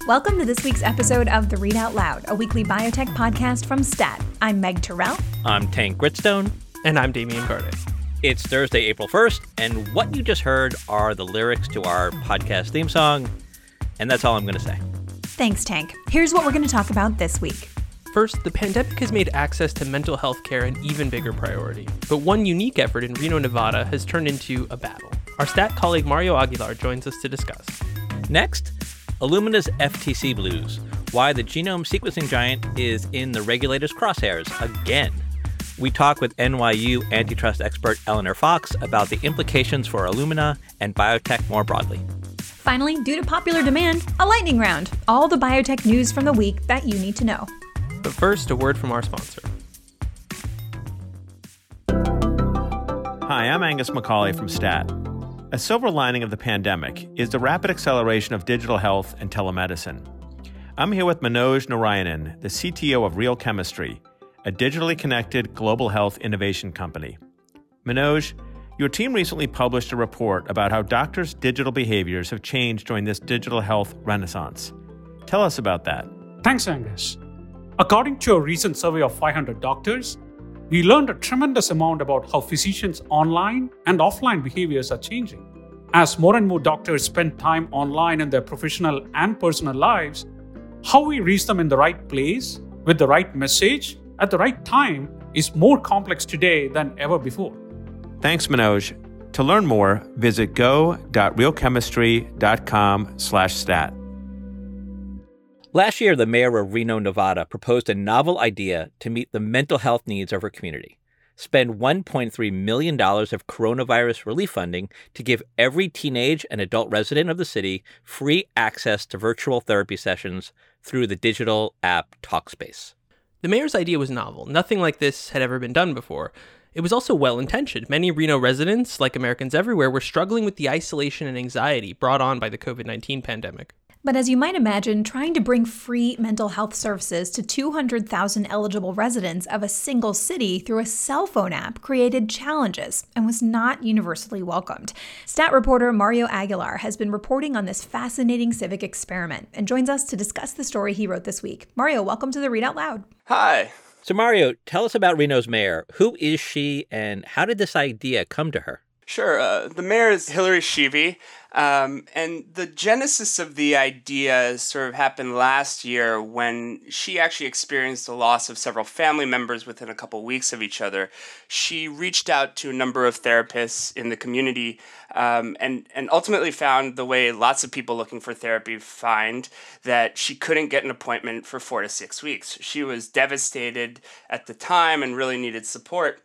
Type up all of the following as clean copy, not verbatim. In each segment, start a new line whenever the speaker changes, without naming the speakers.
Welcome to this week's episode of The Read Out Loud, a weekly biotech podcast from STAT. I'm Meg Terrell.
I'm Tank Gritstone.
And I'm Damian Gardet.
It's Thursday, April 1st, and what you just heard are the lyrics to our podcast theme song, and that's all I'm going to say.
Thanks, Tank. Here's what we're going to talk about this week.
First, the pandemic has made access to mental health care an even bigger priority. But one unique effort in Reno, Nevada has turned into a battle. Our STAT colleague Mario Aguilar joins us to discuss.
Next, Illumina's FTC blues, why the genome sequencing giant is in the regulators' crosshairs again. We talk with NYU antitrust expert Eleanor Fox about the implications for Illumina and biotech more broadly.
Finally, due to popular demand, a lightning round. All the biotech news from the week that you need to know.
But first, a word from our sponsor.
Hi, I'm Angus McCauley from STAT. A silver lining of the pandemic is the rapid acceleration of digital health and telemedicine. I'm here with Manoj Narayanan, the CTO of Real Chemistry, a digitally connected global health innovation company. Manoj, your team recently published a report about how doctors' digital behaviors have changed during this digital health renaissance. Tell us about that.
Thanks, Angus. According to a recent survey of 500 doctors, we learned a tremendous amount about how physicians' online and offline behaviors are changing. As more and more doctors spend time online in their professional and personal lives, how we reach them in the right place, with the right message, at the right time is more complex today than ever before.
Thanks, Manoj. To learn more, visit go.realchemistry.com/stat.
Last year, the mayor of Reno, Nevada, proposed a novel idea to meet the mental health needs of her community. Spend $1.3 million of coronavirus relief funding to give every teenage and adult resident of the city free access to virtual therapy sessions through the digital app Talkspace.
The mayor's idea was novel. Nothing like this had ever been done before. It was also well-intentioned. Many Reno residents, like Americans everywhere, were struggling with the isolation and anxiety brought on by the COVID-19 pandemic.
But as you might imagine, trying to bring free mental health services to 200,000 eligible residents of a single city through a cell phone app created challenges and was not universally welcomed. STAT reporter Mario Aguilar has been reporting on this fascinating civic experiment and joins us to discuss the story he wrote this week. Mario, welcome to the Read Out Loud.
Hi.
So Mario, tell us about Reno's mayor. Who is she and how did this idea come to her?
Sure. The mayor is Hillary Sheevy, and the genesis of the idea sort of happened last year when she actually experienced the loss of several family members within a couple weeks of each other. She reached out to a number of therapists in the community and ultimately found the way lots of people looking for therapy find that she couldn't get an appointment for 4 to 6 weeks. She was devastated at the time and really needed support.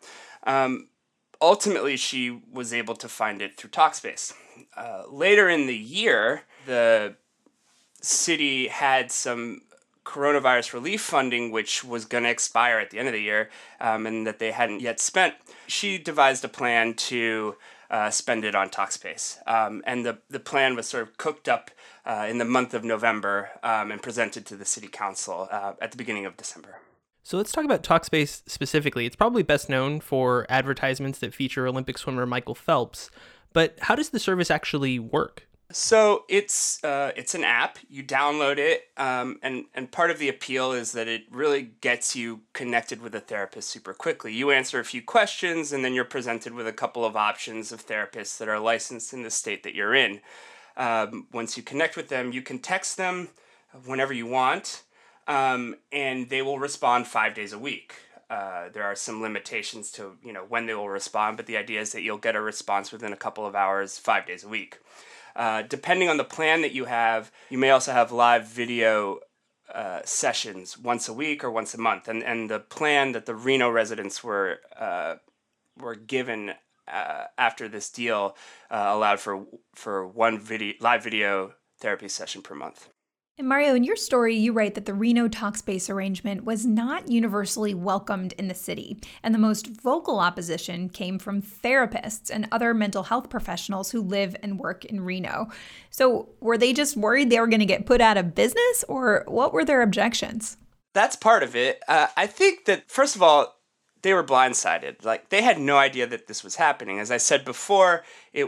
Ultimately, she was able to find it through Talkspace. Later in the year, the city had some coronavirus relief funding, which was going to expire at the end of the year, and that they hadn't yet spent. She devised a plan to spend it on Talkspace. And the plan was sort of cooked up in the month of November and presented to the city council at the beginning of December.
So let's talk about Talkspace specifically. It's probably best known for advertisements that feature Olympic swimmer Michael Phelps, but how does the service actually work?
So it's an app. You download it, and part of the appeal is that it really gets you connected with a therapist super quickly. You answer a few questions, and then you're presented with a couple of options of therapists that are licensed in the state that you're in. Once you connect with them, you can text them whenever you want. And they will respond 5 days a week. There are some limitations to when they will respond, but the idea is that you'll get a response within a couple of hours, 5 days a week. Depending on the plan that you have, you may also have live video sessions once a week or once a month. And the plan that the Reno residents were given after this deal allowed for one live video therapy session per month.
And Mario, in your story, you write that the Reno Talkspace arrangement was not universally welcomed in the city, and the most vocal opposition came from therapists and other mental health professionals who live and work in Reno. So were they just worried they were going to get put out of business, or what were their objections?
That's part of it. I think that, first of all, they were blindsided. Like, they had no idea that this was happening. As I said before,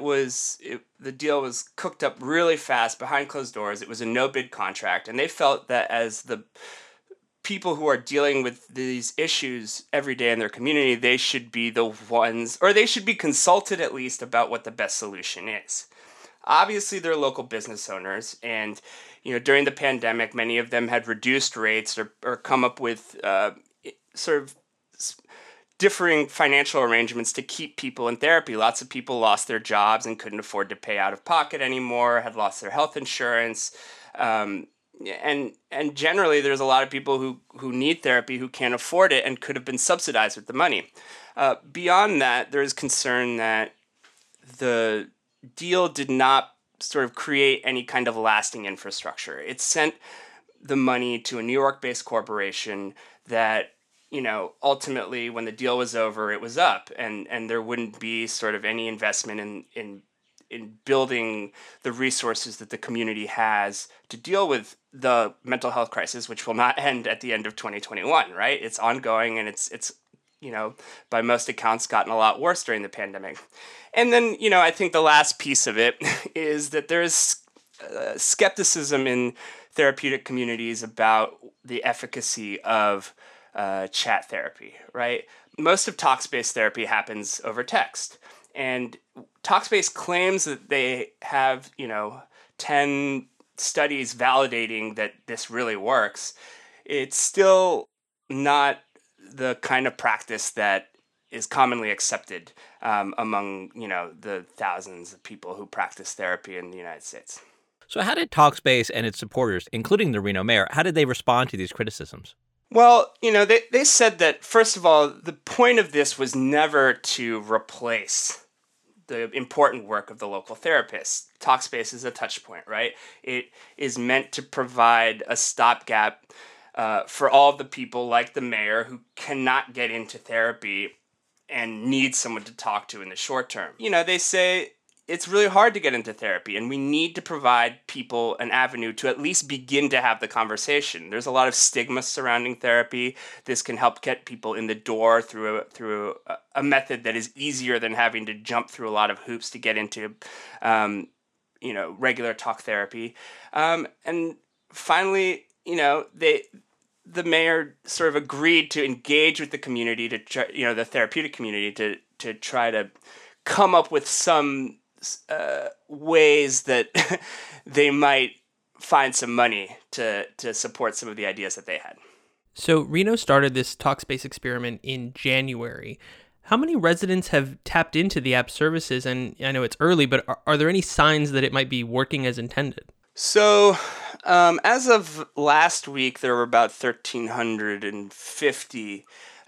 the deal was cooked up really fast behind closed doors. It was a no-bid contract, and they felt that as the people who are dealing with these issues every day in their community, they should be the ones, or they should be consulted at least about what the best solution is. Obviously, they're local business owners, and during the pandemic, many of them had reduced rates or come up with sort of differing financial arrangements to keep people in therapy. Lots of people lost their jobs and couldn't afford to pay out of pocket anymore, had lost their health insurance. And generally, there's a lot of people who need therapy who can't afford it and could have been subsidized with the money. Beyond that, there is concern that the deal did not sort of create any kind of lasting infrastructure. It sent the money to a New York-based corporation that ultimately, when the deal was over, it was up, and there wouldn't be sort of any investment in building the resources that the community has to deal with the mental health crisis, which will not end at the end of 2021, right? It's ongoing, and it's by most accounts, gotten a lot worse during the pandemic. And then, I think the last piece of it is that there's skepticism in therapeutic communities about the efficacy of chat therapy, right? Most of Talkspace therapy happens over text. And Talkspace claims that they have, 10 studies validating that this really works. It's still not the kind of practice that is commonly accepted among, the thousands of people who practice therapy in the United States.
So how did Talkspace and its supporters, including the Reno mayor, how did they respond to these criticisms?
Well, they said that, first of all, the point of this was never to replace the important work of the local therapists. Talkspace is a touch point, right? It is meant to provide a stopgap for all of the people like the mayor who cannot get into therapy and need someone to talk to in the short term. They say it's really hard to get into therapy, and we need to provide people an avenue to at least begin to have the conversation. There's a lot of stigma surrounding therapy. This can help get people in the door through a method that is easier than having to jump through a lot of hoops to get into, regular talk therapy. And finally, the mayor sort of agreed to engage with the community to try, the therapeutic community to try to come up with some ways that they might find some money to support some of the ideas that they had.
So Reno started this Talkspace experiment in January. How many residents have tapped into the app's services? And I know it's early, but are there any signs that it might be working as intended?
So as of last week, there were about 1,350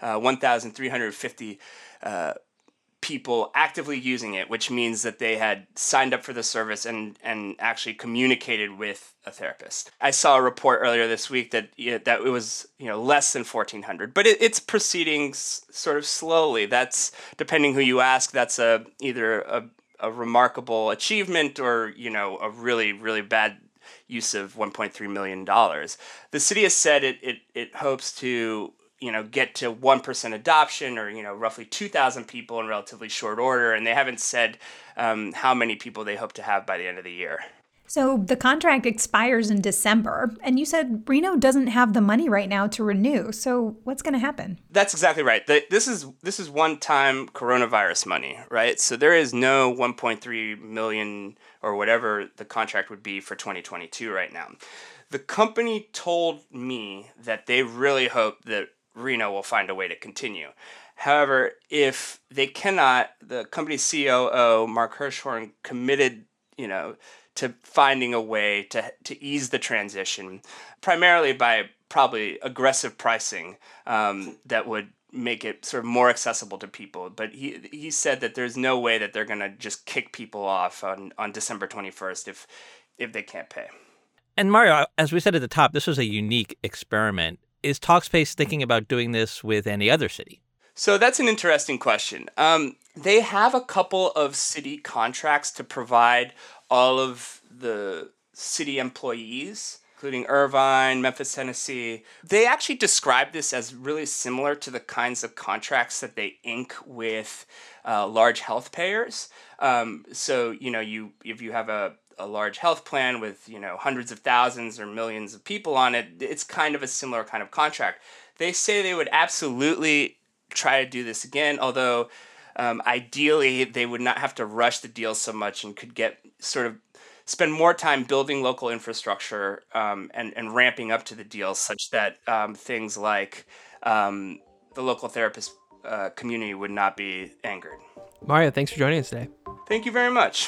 people actively using it, which means that they had signed up for the service and actually communicated with a therapist. I saw a report earlier this week that that it was less than 1,400, but it's proceeding sort of slowly. That's, depending who you ask, that's either a remarkable achievement or a really, really bad use of $1.3 million. The city has said it hopes to get to 1% adoption, or roughly 2,000 people in relatively short order, and they haven't said how many people they hope to have by the end of the year.
So the contract expires in December, and you said Reno doesn't have the money right now to renew. So what's going to happen?
That's exactly right. This is one-time coronavirus money, right? So there is no 1.3 million or whatever the contract would be for 2022 right now. The company told me that they really hope that Reno will find a way to continue. However, if they cannot, the company's COO, Mark Hirschhorn, committed, to finding a way to ease the transition, primarily by probably aggressive pricing that would make it sort of more accessible to people. But he said that there's no way that they're going to just kick people off on December 21st if they can't pay.
And Mario, as we said at the top, this was a unique experiment. Is Talkspace thinking about doing this with any other city?
So that's an interesting question. They have a couple of city contracts to provide all of the city employees including Irvine, Memphis, Tennessee. They actually describe this as really similar to the kinds of contracts that they ink with large health payers. So, if you have a large health plan with, hundreds of thousands or millions of people on it, it's kind of a similar kind of contract. They say they would absolutely try to do this again, although ideally they would not have to rush the deal so much and could get spend more time building local infrastructure and ramping up to the deal such that things like the local therapist community would not be angered.
Mario, thanks for joining us today.
Thank you very much.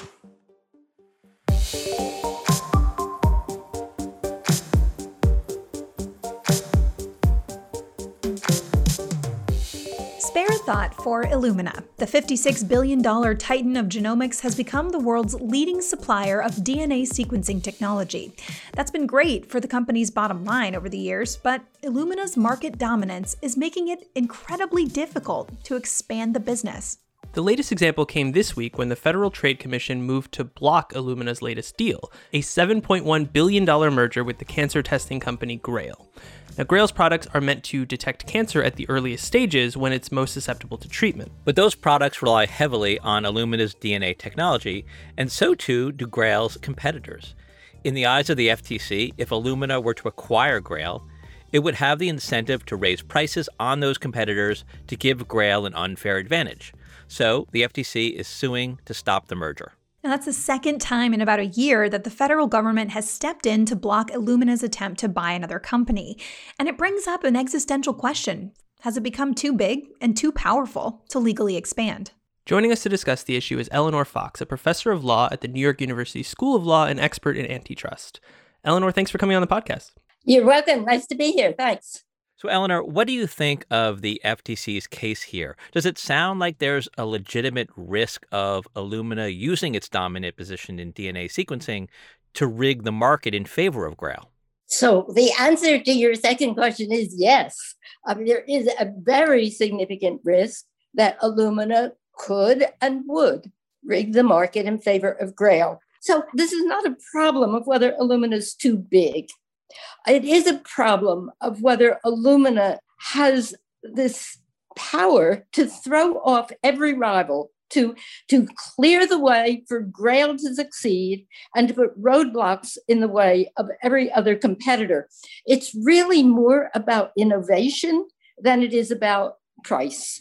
Spare thought for Illumina. The $56 billion titan of genomics has become the world's leading supplier of DNA sequencing technology. That's been great for the company's bottom line over the years, but Illumina's market dominance is making it incredibly difficult to expand the business.
The latest example came this week when the Federal Trade Commission moved to block Illumina's latest deal, a $7.1 billion merger with the cancer testing company Grail. Now, Grail's products are meant to detect cancer at the earliest stages when it's most susceptible to treatment.
But those products rely heavily on Illumina's DNA technology, and so too do Grail's competitors. In the eyes of the FTC, if Illumina were to acquire Grail, it would have the incentive to raise prices on those competitors to give Grail an unfair advantage. So the FTC is suing to stop the merger.
Now, that's the second time in about a year that the federal government has stepped in to block Illumina's attempt to buy another company. And it brings up an existential question. Has it become too big and too powerful to legally expand?
Joining us to discuss the issue is Eleanor Fox, a professor of law at the New York University School of Law and expert in antitrust. Eleanor, thanks for coming on the podcast.
You're welcome. Nice to be here. Thanks.
So, Eleanor, what do you think of the FTC's case here? Does it sound like there's a legitimate risk of Illumina using its dominant position in DNA sequencing to rig the market in favor of Grail?
So the answer to your second question is yes. There is a very significant risk that Illumina could and would rig the market in favor of Grail. So this is not a problem of whether Illumina is too big. It is a problem of whether Illumina has this power to throw off every rival, to clear the way for Grail to succeed and to put roadblocks in the way of every other competitor. It's really more about innovation than it is about price.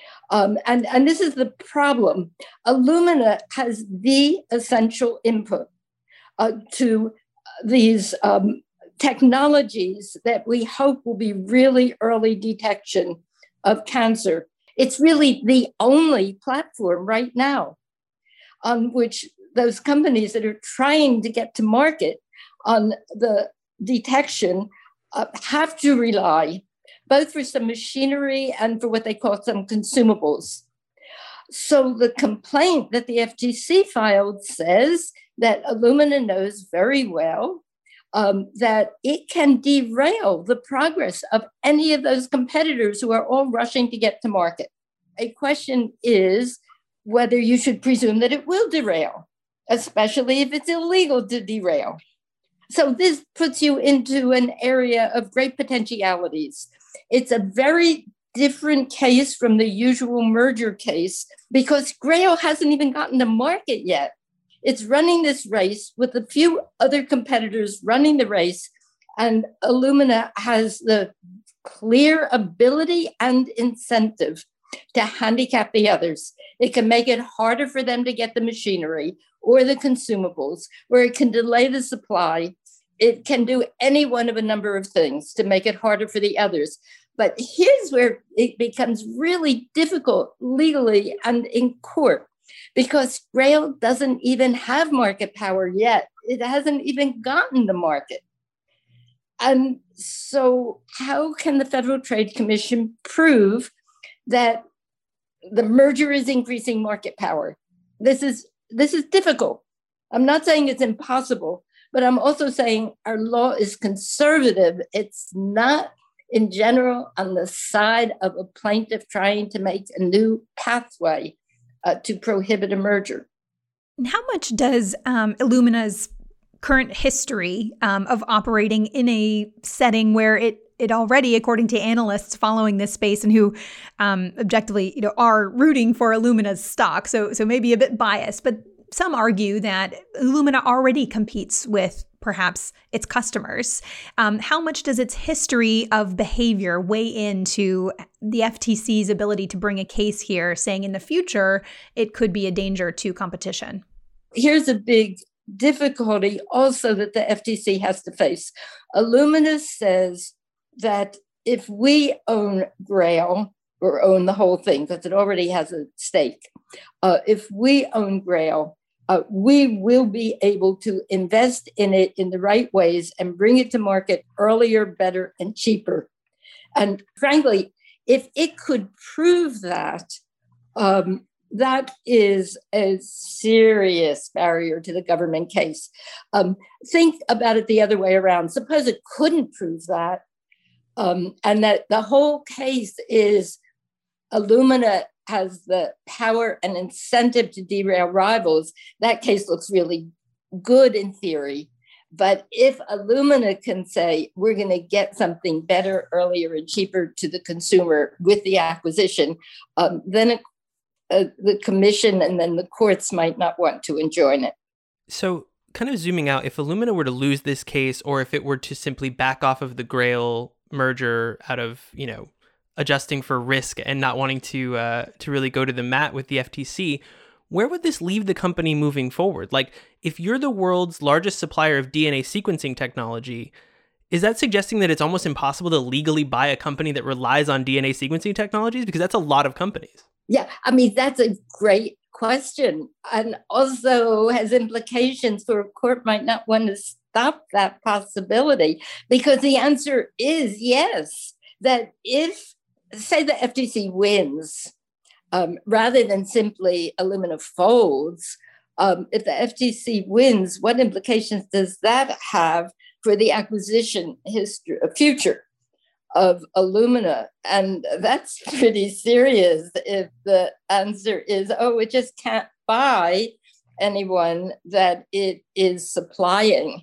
And this is the problem. Illumina has the essential input to these technologies that we hope will be really early detection of cancer. It's really the only platform right now on which those companies that are trying to get to market on the detection have to rely, both for some machinery and for what they call some consumables. So the complaint that the FTC filed says that Illumina knows very well that it can derail the progress of any of those competitors who are all rushing to get to market. A question is whether you should presume that it will derail, especially if it's illegal to derail. So this puts you into an area of great potentialities. It's a very different case from the usual merger case because Grail hasn't even gotten to market yet. It's running this race with a few other competitors running the race, and Illumina has the clear ability and incentive to handicap the others. It can make it harder for them to get the machinery or the consumables, or it can delay the supply. It can do any one of a number of things to make it harder for the others. But here's where it becomes really difficult legally and in court, because Grail doesn't even have market power yet. It hasn't even gotten the market. And so how can the Federal Trade Commission prove that the merger is increasing market power? This is difficult. I'm not saying it's impossible, but I'm also saying our law is conservative. It's not, in general, on the side of a plaintiff trying to make a new pathway to prohibit a merger.
And how much does Illumina's current history of operating in a setting where it already, according to analysts following this space and who objectively, are rooting for Illumina's stock, so maybe a bit biased, but some argue that Illumina already competes with perhaps its customers. How much does its history of behavior weigh into the FTC's ability to bring a case here, saying in the future it could be a danger to competition?
Here's a big difficulty also that the FTC has to face. Illumina says that if we own Grail, or own the whole thing, because it already has a stake, if we own Grail, we will be able to invest in it in the right ways and bring it to market earlier, better, and cheaper. And frankly, if it could prove that, that is a serious barrier to the government case. Think about it the other way around. Suppose it couldn't prove that, and that the whole case is Illumina has the power and incentive to derail rivals. That case looks really good in theory. But if Illumina can say, we're going to get something better, earlier, and cheaper to the consumer with the acquisition, then the commission and then the courts might not want to enjoin it.
So kind of zooming out, if Illumina were to lose this case, or if it were to simply back off of the Grail merger out of, adjusting for risk and not wanting to really go to the mat with the FTC, where would this leave the company moving forward? Like, if you're the world's largest supplier of DNA sequencing technology, is that suggesting that it's almost impossible to legally buy a company that relies on DNA sequencing technologies? Because that's a lot of companies.
Yeah, that's a great question, and also has implications for a court might not want to stop that possibility, because the answer is yes, that if, say, the FTC wins, rather than simply Illumina folds, if the FTC wins, what implications does that have for the acquisition future of Illumina? And that's pretty serious if the answer is, it just can't buy anyone that it is supplying,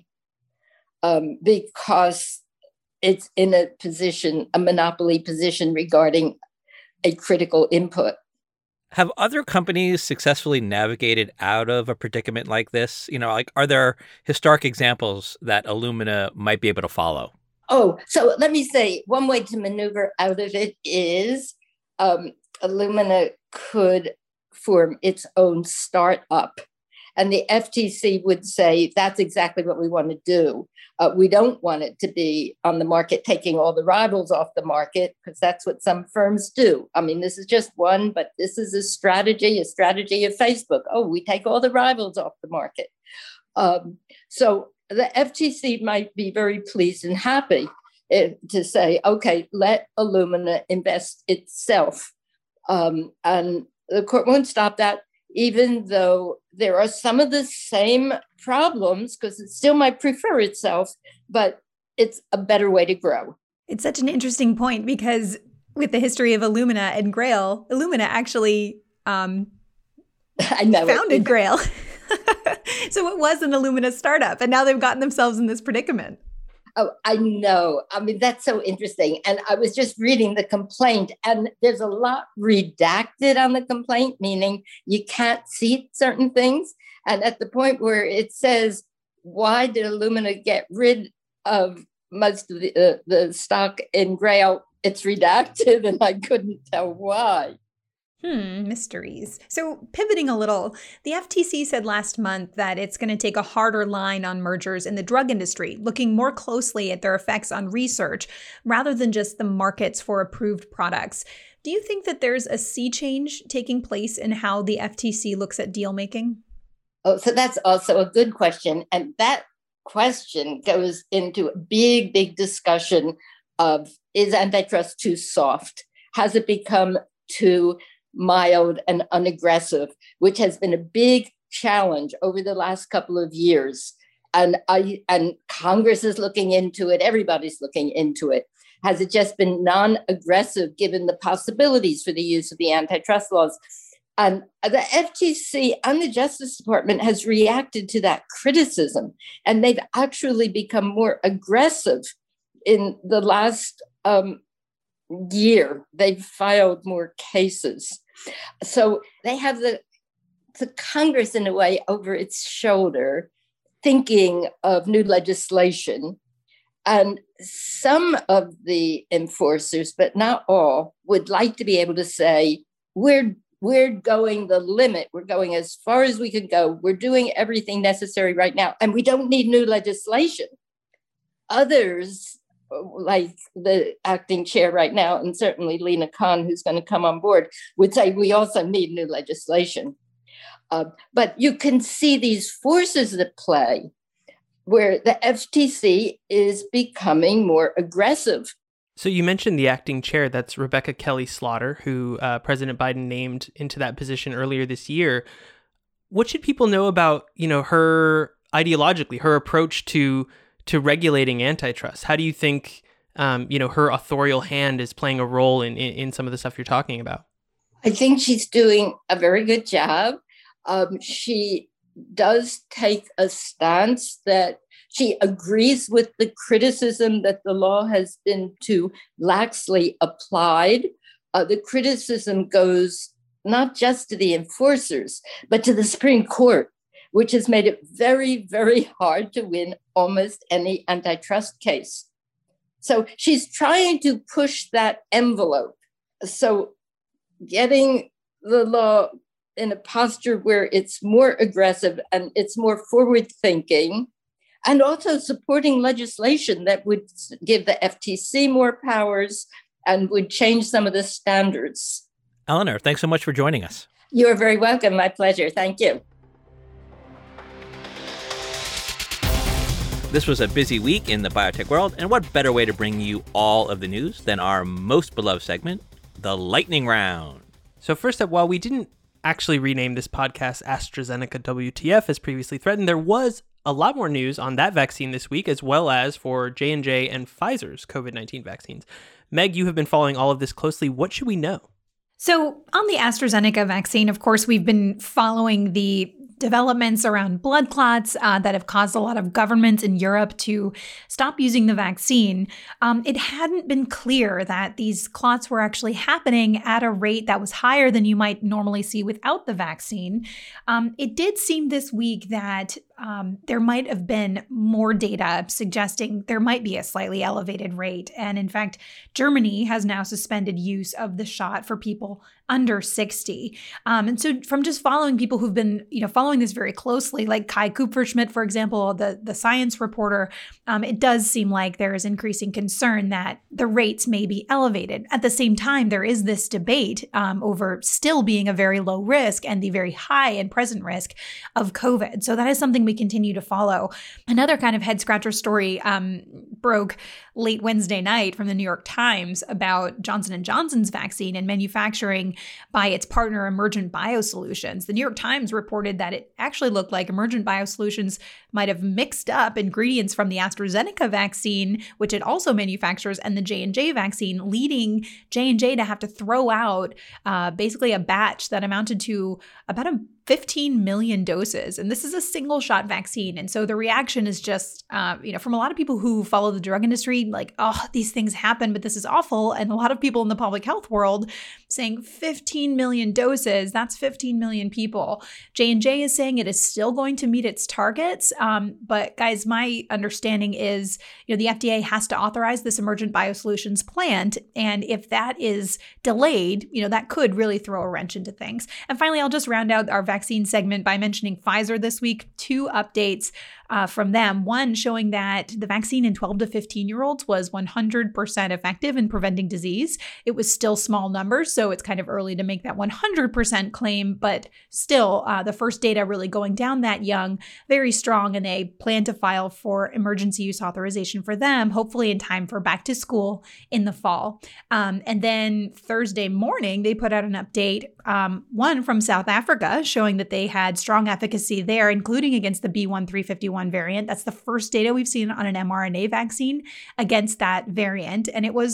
because it's in a monopoly position regarding a critical input.
Have other companies successfully navigated out of a predicament like this? Are there historic examples that Illumina might be able to follow?
Oh, so let me say, one way to maneuver out of it is Illumina could form its own startup. And the FTC would say, that's exactly what we want to do. We don't want it to be on the market, taking all the rivals off the market, because that's what some firms do. This is just one, but this is a strategy of Facebook. We take all the rivals off the market. So the FTC might be very pleased and happy to say, okay, let Illumina invest itself. And the court won't stop that, even though there are some of the same problems, because it still might prefer itself, but it's a better way to grow.
It's such an interesting point, because with the history of Illumina and Grail, Illumina actually founded Grail. So it was an Illumina startup, and now they've gotten themselves in this predicament.
Oh, I know. That's so interesting. And I was just reading the complaint, and there's a lot redacted on the complaint, meaning you can't see certain things. And at the point where it says, why did Illumina get rid of most of the stock in Grail, it's redacted, and I couldn't tell why.
Mysteries. So pivoting a little, the FTC said last month that it's going to take a harder line on mergers in the drug industry, looking more closely at their effects on research rather than just the markets for approved products. Do you think that there's a sea change taking place in how the FTC looks at deal making?
Oh, so that's also a good question. And that question goes into a big discussion of, is antitrust too soft? Has it become too mild and unaggressive, which has been a big challenge over the last couple of years. And Congress is looking into it. Everybody's looking into it. Has it just been non-aggressive given the possibilities for the use of the antitrust laws? And the FTC and the Justice Department has reacted to that criticism, and they've actually become more aggressive in the last year. They've filed more cases. So they have the Congress, in a way, over its shoulder, thinking of new legislation. And some of the enforcers, but not all, would like to be able to say, we're going the limit. We're going as far as we can go. We're doing everything necessary right now, and we don't need new legislation. Others, like the acting chair right now, and certainly Lina Khan, who's going to come on board, would say we also need new legislation. But you can see these forces at play where the FTC is becoming more aggressive.
So you mentioned the acting chair. That's Rebecca Kelly Slaughter, who President Biden named into that position earlier this year. What should people know about, her ideologically, her approach to regulating antitrust? How do you think, her authorial hand is playing a role in some of the stuff you're talking about?
I think she's doing a very good job. She does take a stance that she agrees with the criticism that the law has been too laxly applied. The criticism goes not just to the enforcers, but to the Supreme Court, which has made it very, very hard to win almost any antitrust case. So she's trying to push that envelope. So getting the law in a posture where it's more aggressive and it's more forward-thinking, and also supporting legislation that would give the FTC more powers and would change some of the standards.
Eleanor, thanks so much for joining us.
You're very welcome. My pleasure. Thank you.
This was a busy week in the biotech world, and what better way to bring you all of the news than our most beloved segment, the Lightning Round.
So first up, while we didn't actually rename this podcast AstraZeneca WTF as previously threatened, there was a lot more news on that vaccine this week, as well as for J&J and Pfizer's COVID-19 vaccines. Meg, you have been following all of this closely. What should we know?
So on the AstraZeneca vaccine, of course, we've been following the developments around blood clots that have caused a lot of governments in Europe to stop using the vaccine. It hadn't been clear that these clots were actually happening at a rate that was higher than you might normally see without the vaccine. It did seem this week that there might have been more data suggesting there might be a slightly elevated rate. And in fact, Germany has now suspended use of the shot for people under 60. And so from just following people who've been, following this very closely, like Kai Kupferschmidt, for example, the science reporter, it does seem like there is increasing concern that the rates may be elevated. At the same time, there is this debate over still being a very low risk and the very high and present risk of COVID. So that is something we continue to follow. Another kind of head scratcher story broke late Wednesday night from the New York Times about Johnson & Johnson's vaccine and manufacturing by its partner Emergent BioSolutions. The New York Times reported that it actually looked like Emergent BioSolutions might have mixed up ingredients from the AstraZeneca vaccine, which it also manufactures, and the J&J vaccine, leading J&J to have to throw out basically a batch that amounted to about 15 million doses. And this is a single shot vaccine. And so the reaction is just, from a lot of people who follow the drug industry, like, oh, these things happen, but this is awful. And a lot of people in the public health world saying 15 million doses, that's 15 million people. J&J is saying it is still going to meet its targets. But guys, my understanding is, the FDA has to authorize this Emergent BioSolutions plant. And if that is delayed, that could really throw a wrench into things. And finally, I'll just round out our vaccine segment by mentioning Pfizer this week. 2 updates from them. One showing that the vaccine in 12 to 15-year-olds was 100% effective in preventing disease. It was still small numbers, so it's kind of early to make that 100% claim, but still the first data really going down that young, very strong, and they plan to file for emergency use authorization for them, hopefully in time for back to school in the fall. And then Thursday morning, they put out an update, one from South Africa, showing that they had strong efficacy there, including against the B.1.351 variant. That's the first data we've seen on an mRNA vaccine against that variant. And it was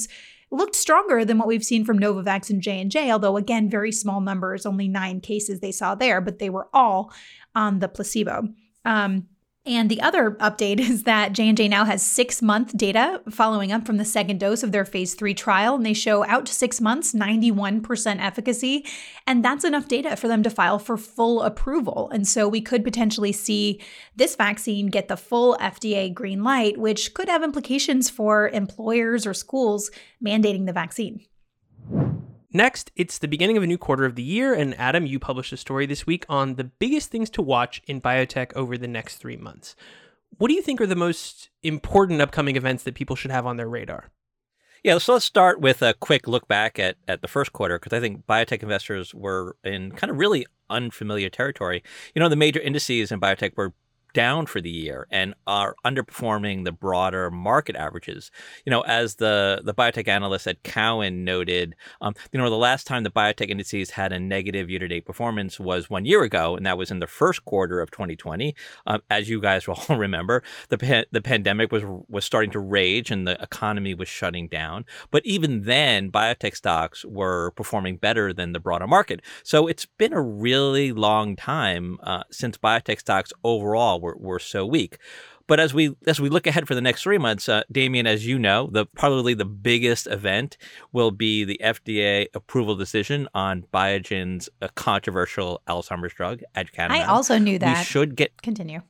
looked stronger than what we've seen from Novavax and J&J, although again, very small numbers, only 9 cases they saw there, but they were all on the placebo. And the other update is that J&J now has 6-month data following up from the second dose of their phase 3 trial, and they show out to 6 months, 91% efficacy, and that's enough data for them to file for full approval. And so we could potentially see this vaccine get the full FDA green light, which could have implications for employers or schools mandating the vaccine.
Next, it's the beginning of a new quarter of the year, and Adam, you published a story this week on the biggest things to watch in biotech over the next 3 months. What do you think are the most important upcoming events that people should have on their radar?
Yeah, so let's start with a quick look back at the first quarter, because I think biotech investors were in kind of really unfamiliar territory. The major indices in biotech were down for the year and are underperforming the broader market averages. As the biotech analyst at Cowen noted, the last time the biotech indices had a negative year-to-date performance was 1 year ago, and that was in the first quarter of 2020. As you guys will all remember, the pandemic was starting to rage and the economy was shutting down. But even then, biotech stocks were performing better than the broader market. So it's been a really long time since biotech stocks overall were so weak. But as we look ahead for the next 3 months, Damien, as you know, probably the biggest event will be the FDA approval decision on Biogen's controversial Alzheimer's drug, aducanumab.
I also knew that.
We should get
continue.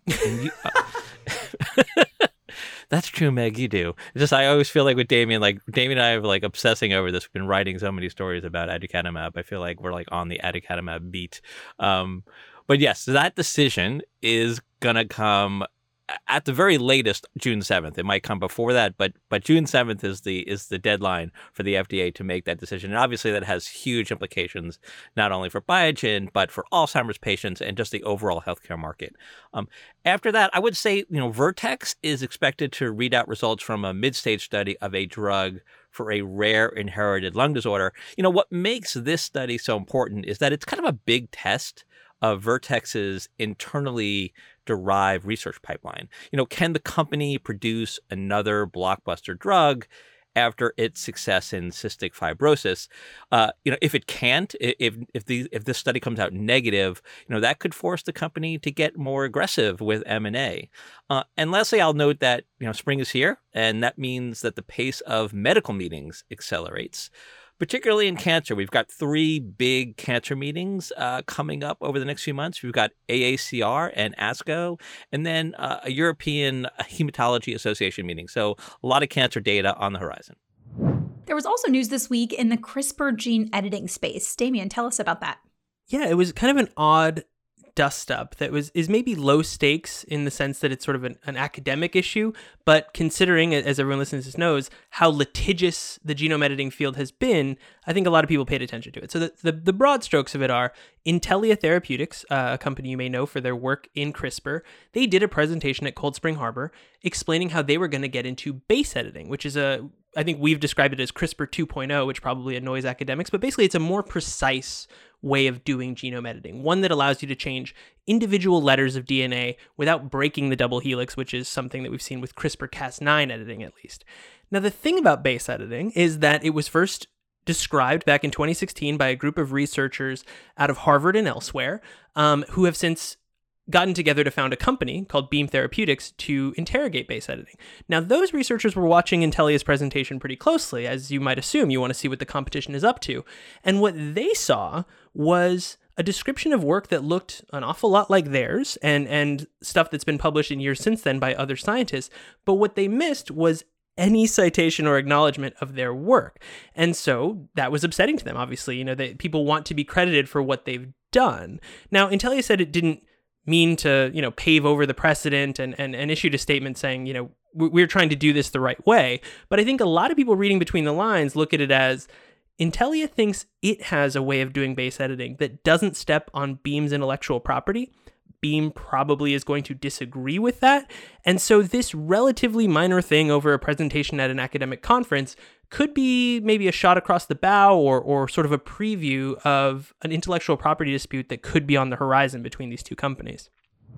That's true, Meg. You do. It's just I always feel like with Damien and I are obsessing over this. We've been writing so many stories about aducanumab. I feel like we're on the aducanumab beat. But yes, that decision is gonna come at the very latest June 7th. It might come before that, but June 7th is the deadline for the FDA to make that decision. And obviously that has huge implications, not only for Biogen, but for Alzheimer's patients and just the overall healthcare market. After that, I would say, Vertex is expected to read out results from a mid-stage study of a drug for a rare inherited lung disorder. What makes this study so important is that it's kind of a big test of Vertex's internally derived research pipeline. Can the company produce another blockbuster drug after its success in cystic fibrosis? If it can't, if this study comes out negative, that could force the company to get more aggressive with M&A. And lastly, I'll note that spring is here, and that means that the pace of medical meetings accelerates. Particularly in cancer, we've got 3 big cancer meetings coming up over the next few months. We've got AACR and ASCO, and then a European Hematology Association meeting. So a lot of cancer data on the horizon.
There was also news this week in the CRISPR gene editing space. Damien, tell us about that.
Yeah, it was kind of an odd dust up that is maybe low stakes in the sense that it's sort of an academic issue, but considering, as everyone listening to this knows, how litigious the genome editing field has been, I think a lot of people paid attention to it. So the broad strokes of it are Intellia Therapeutics, a company you may know for their work in CRISPR, they did a presentation at Cold Spring Harbor explaining how they were going to get into base editing, which is I think we've described it as CRISPR 2.0, which probably annoys academics, but basically it's a more precise way of doing genome editing, one that allows you to change individual letters of DNA without breaking the double helix, which is something that we've seen with CRISPR-Cas9 editing at least. Now, the thing about base editing is that it was first described back in 2016 by a group of researchers out of Harvard and elsewhere, who have since gotten together to found a company called Beam Therapeutics to interrogate base editing. Now, those researchers were watching Intellia's presentation pretty closely. As you might assume, you want to see what the competition is up to. And what they saw was a description of work that looked an awful lot like theirs and stuff that's been published in years since then by other scientists. But what they missed was any citation or acknowledgement of their work. And so that was upsetting to them, obviously. People want to be credited for what they've done. Now, Intellia said it didn't mean to, pave over the precedent and issued a statement saying, we're trying to do this the right way. But I think a lot of people reading between the lines look at it as Intellia thinks it has a way of doing base editing that doesn't step on Beam's intellectual property. Beam probably is going to disagree with that. And so this relatively minor thing over a presentation at an academic conference could be maybe a shot across the bow or sort of a preview of an intellectual property dispute that could be on the horizon between these two companies.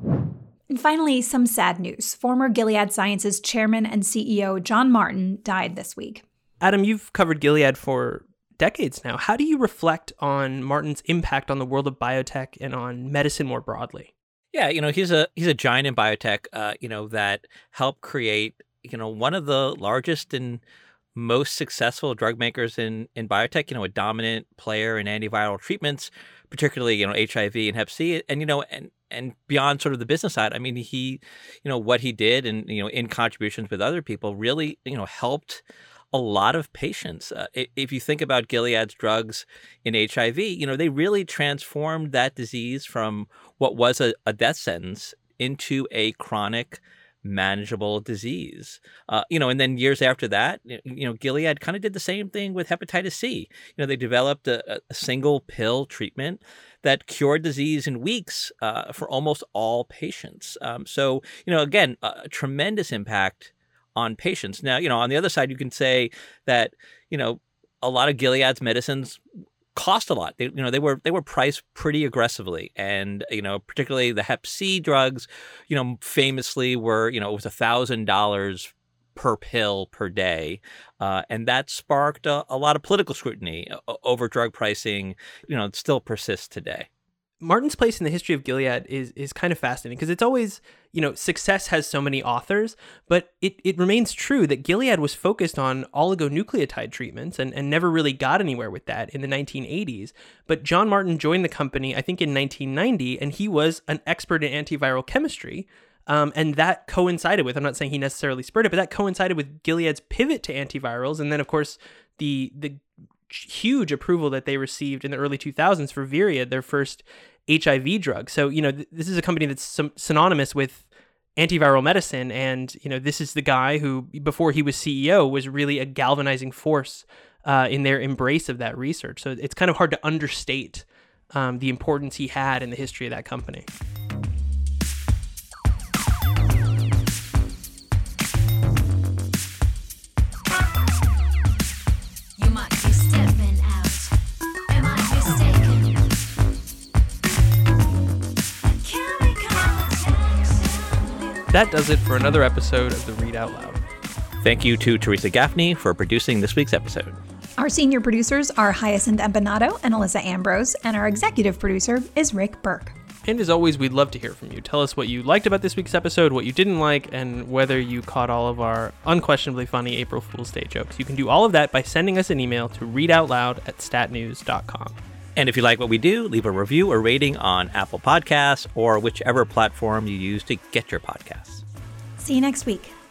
And finally, some sad news. Former Gilead Sciences chairman and CEO John Martin died this week.
Adam, you've covered Gilead for decades now. How do you reflect on Martin's impact on the world of biotech and on medicine more broadly?
Yeah, he's a giant in biotech, that helped create, one of the largest and most successful drug makers in biotech, a dominant player in antiviral treatments, particularly, HIV and Hep C. And beyond sort of the business side, I mean, he, what he did and, in contributions with other people really, helped a lot of patients. If you think about Gilead's drugs in HIV, they really transformed that disease from what was a death sentence into a chronic, manageable disease. And then years after that, Gilead kind of did the same thing with hepatitis C. They developed a single pill treatment that cured disease in weeks for almost all patients. So, again, a tremendous impact on patients. Now, on the other side, you can say that, a lot of Gilead's medicines cost a lot. They were priced pretty aggressively. And, particularly the Hep C drugs, famously were, it was $1,000 per pill per day. And that sparked a lot of political scrutiny over drug pricing, it still persists today.
Martin's place in the history of Gilead is kind of fascinating because it's always, success has so many authors, but it remains true that Gilead was focused on oligonucleotide treatments and never really got anywhere with that in the 1980s. But John Martin joined the company, I think, in 1990, and he was an expert in antiviral chemistry. And that coincided with, I'm not saying he necessarily spurred it, but that coincided with Gilead's pivot to antivirals. And then, of course, the huge approval that they received in the early 2000s for Viread, their first HIV drug. So, this is a company that's synonymous with antiviral medicine. And, this is the guy who, before he was CEO, was really a galvanizing force in their embrace of that research. So it's kind of hard to understate the importance he had in the history of that company. That does it for another episode of the Read Out Loud.
Thank you to Teresa Gaffney for producing this week's episode.
Our senior producers are Hyacinth Empanato and Alyssa Ambrose, and our executive producer is Rick Burke.
And as always, we'd love to hear from you. Tell us what you liked about this week's episode, what you didn't like, and whether you caught all of our unquestionably funny April Fool's Day jokes. You can do all of that by sending us an email to readoutloud@statnews.com.
And if you like what we do, leave a review or rating on Apple Podcasts or whichever platform you use to get your podcasts.
See you next week.